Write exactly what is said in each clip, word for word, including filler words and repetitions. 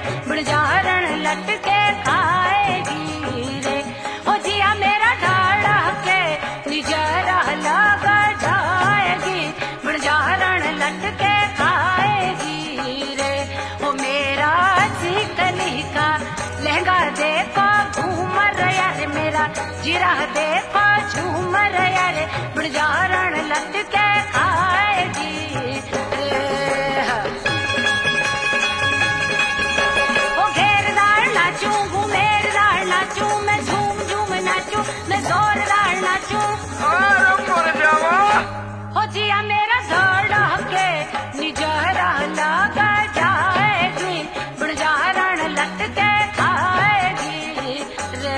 बुढ़जारण लटके खाएगी रे। ओ जिया मेरा ढाड़ा के निजरा लग जाएगी, बुढ़जारण लटके खाएगी रे। ओ मेरा चिकली का लहंगा देखो घूमर यार, मेरा जिरा देखो झूमर यार, बुढ़जारण लटके खाएगी रे। ओ घेरदार नाचूं घूमेरदार नाचूं, मैं झूम झूम नाचूं, मैं जोरदार नाचूं। हो जिया मेरा धड़ा के निजरा लग जाएगी, बुढ़जारण लटके खाएगी रे।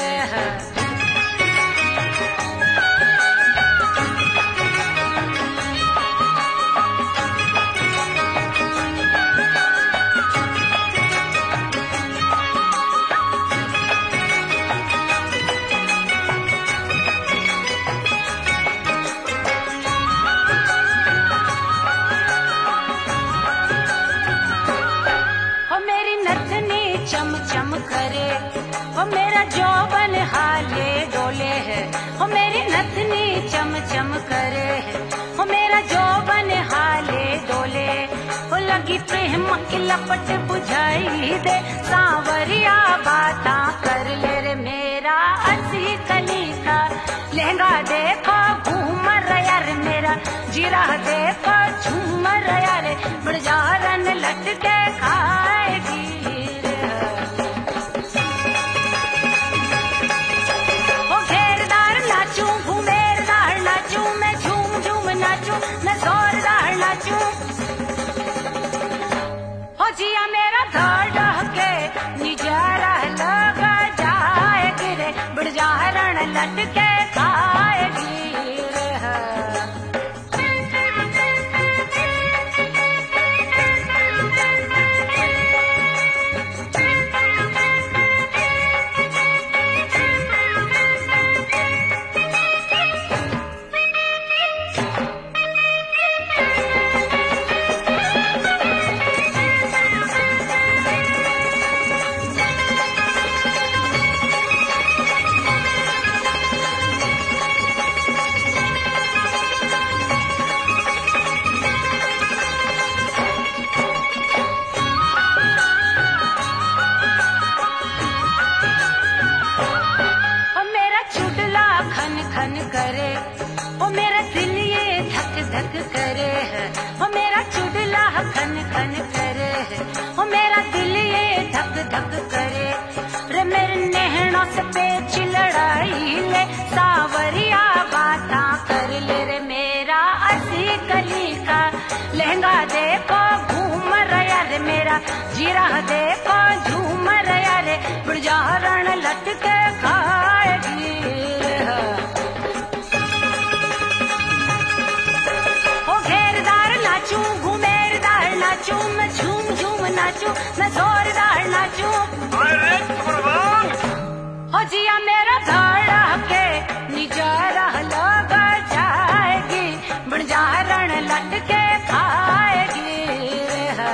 चम चम करे वो मेरा जौबन हाले डोले है, वो मेरी नथनी चम चम करे है, वो मेरा जौबन हाले डोले। वो लगी प्रेम की लपट बुझाई दे, सांवरिया बाता कर ले रे। मेरा असी कली का लहंगा देखो घूमर यार, मेरा जिरा देखो झूमर यार, बुढ़जारन लटके खाएगी। मैं जोरदार नाचूं, हो जिया मेरा धड़ा के निजरा लग जाएगी रे, बुढ़जारण लटके खाएगी रे। खन करे ओ मेरा दिल ये धक धक करे है, ओ मेरा चुड़ला खन खन करे है, ओ मेरा दिल ये धक धक करे रे। मेरे नैनों से पेच लड़ाई ले, सावरिया बाता कर ले रे। मेरा असी कली का लहंगा देखो घूमर यार, मेरा जिरा देखो झूमर यार, बुढ़जारण लटके खाएगी। घूमेरदार नाचूं, मैं झूम झूम नाचूं, मैं जोरदार नाचूं। हो जिया मेरा धड़ा के निजरा लग जाएगी, बुढ़जारण लटके खाएगी रे।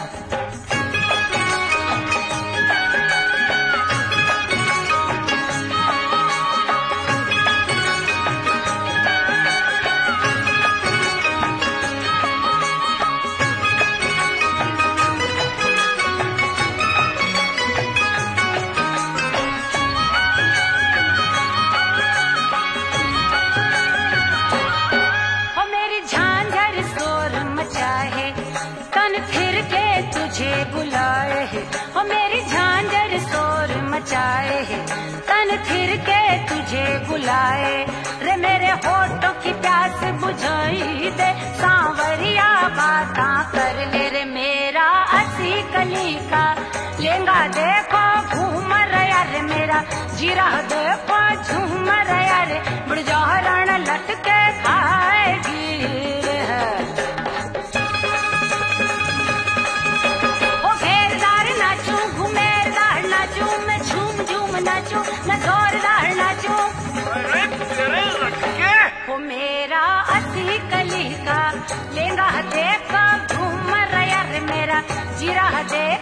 तुझे बुलाए है, ओ मेरी झांझर शोर मचाए है, तन फिर के तुझे बुलाए रे। मेरे होठों की प्यास बुझाई दे, सांवरिया बाता कर ले रे। मेरा असी कली का लहंगा देखो घूमर यार, मेरा जिरा देखो झूमर यार, बुढ़जारण लटके खाएगी रे। मैं झूम झूम नाचूं, मैं जोरदार नाचूं। वो मेरा असी कली का लहंगा देखो घूमर यार, मेरा जिरा देखो